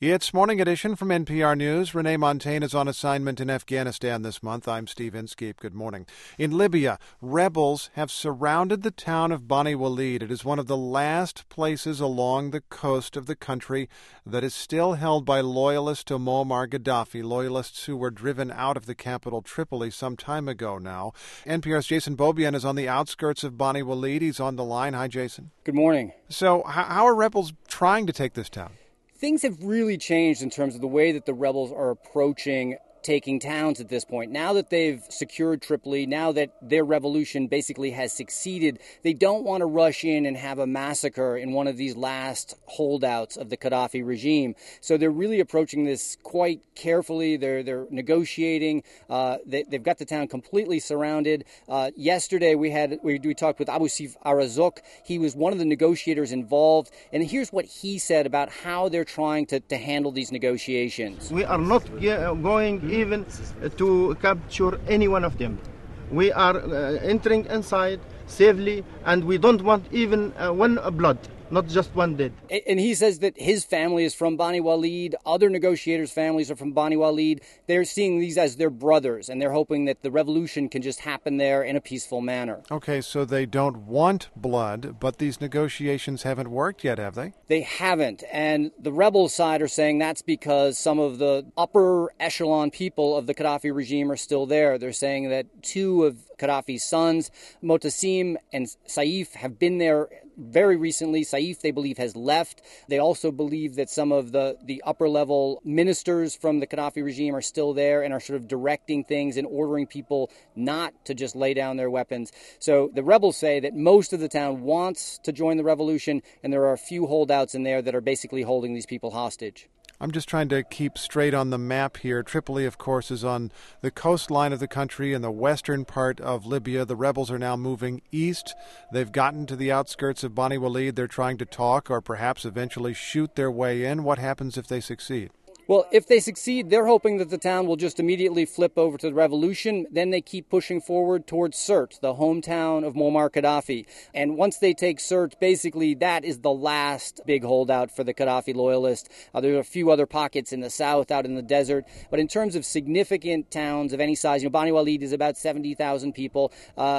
It's Morning Edition from NPR News. Renee Montagne is on assignment in Afghanistan this month. I'm Steve Inskeep. Good morning. In Libya, rebels have surrounded the town of Bani Walid. It is one of the last places along the coast of the country that is still held by loyalists to Muammar Gaddafi, loyalists who were driven out of the capital Tripoli some time ago now. NPR's Jason Beaubien is on the outskirts of Bani Walid. He's on the line. Hi, Jason. Good morning. So how are rebels trying to take this town? Things have really changed in terms of the way that the rebels are approaching taking towns at this point. Now that they've secured Tripoli, now that their revolution basically has succeeded, they don't want to rush in and have a massacre in one of these last holdouts of the Gaddafi regime. So they're really approaching this quite carefully. They're negotiating. They've got the town completely surrounded. Yesterday we talked with Abu Sif Arazok. He was one of the negotiators involved. And here's what he said about how they're trying to handle these negotiations. We are not going even to capture any one of them. We are entering inside safely, and we don't want even one blood, not just one dead. And he says that his family is from Bani Walid. Other negotiators' families are from Bani Walid. They're seeing these as their brothers, and they're hoping that the revolution can just happen there in a peaceful manner. Okay, so they don't want blood, but these negotiations haven't worked yet, have they? They haven't. And the rebel side are saying that's because some of the upper echelon people of the Gaddafi regime are still there. They're saying that two of Gaddafi's sons, Motasim and Saif, have been there very recently. Saif, they believe, has left. They also believe that some of the upper-level ministers from the Gaddafi regime are still there and are sort of directing things and ordering people not to just lay down their weapons. So the rebels say that most of the town wants to join the revolution, and there are a few holdouts in there that are basically holding these people hostage. I'm just trying to keep straight on the map here. Tripoli, of course, is on the coastline of the country in the western part of Libya. The rebels are now moving east. They've gotten to the outskirts of Bani Walid. They're trying to talk or perhaps eventually shoot their way in. What happens if they succeed? Well, if they succeed, they're hoping that the town will just immediately flip over to the revolution. Then they keep pushing forward towards Sirte, the hometown of Muammar Gaddafi. And once they take Sirte, basically that is the last big holdout for the Gaddafi loyalists. There are a few other pockets in the south, out in the desert. But in terms of significant towns of any size, Bani Walid is about 70,000 people.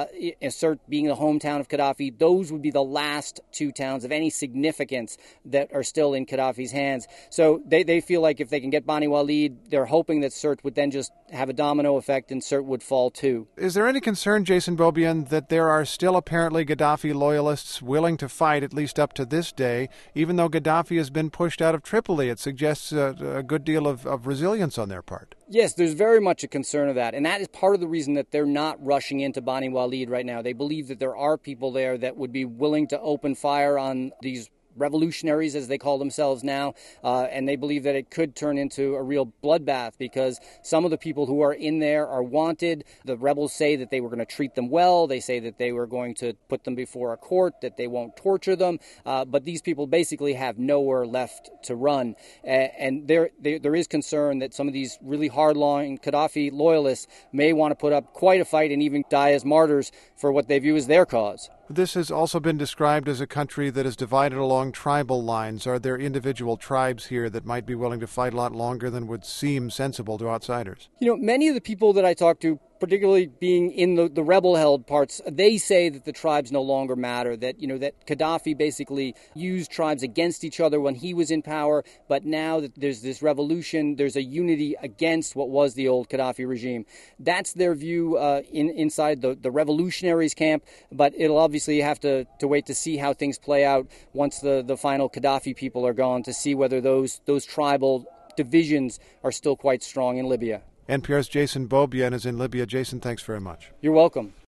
Sirte being the hometown of Gaddafi, those would be the last two towns of any significance that are still in Gaddafi's hands. So they feel like if they can get Bani Walid, they're hoping that Sirte would then just have a domino effect and Sirte would fall too. Is there any concern, Jason Beaubien, that there are still apparently Gaddafi loyalists willing to fight, at least up to this day, even though Gaddafi has been pushed out of Tripoli? It suggests a good deal of resilience on their part. Yes, there's very much a concern of that. And that is part of the reason that they're not rushing into Bani Walid right now. They believe that there are people there that would be willing to open fire on these revolutionaries, as they call themselves now, and they believe that it could turn into a real bloodbath because some of the people who are in there are wanted. The rebels say that they were going to treat them well. They say that they were going to put them before a court, that they won't torture them, but these people basically have nowhere left to run. And there is concern that some of these really hard-line Gaddafi loyalists may want to put up quite a fight and even die as martyrs for what they view as their cause. This has also been described as a country that is divided along tribal lines. Are there individual tribes here that might be willing to fight a lot longer than would seem sensible to outsiders? Many of the people that I talk to, particularly being in the rebel-held parts, they say that the tribes no longer matter, that Gaddafi basically used tribes against each other when he was in power, but now that there's this revolution, there's a unity against what was the old Gaddafi regime. That's their view inside the revolutionaries camp, but it'll obviously have to wait to see how things play out once the final Gaddafi people are gone to see whether those tribal divisions are still quite strong in Libya. NPR's Jason Beaubien is in Libya. Jason, thanks very much. You're welcome.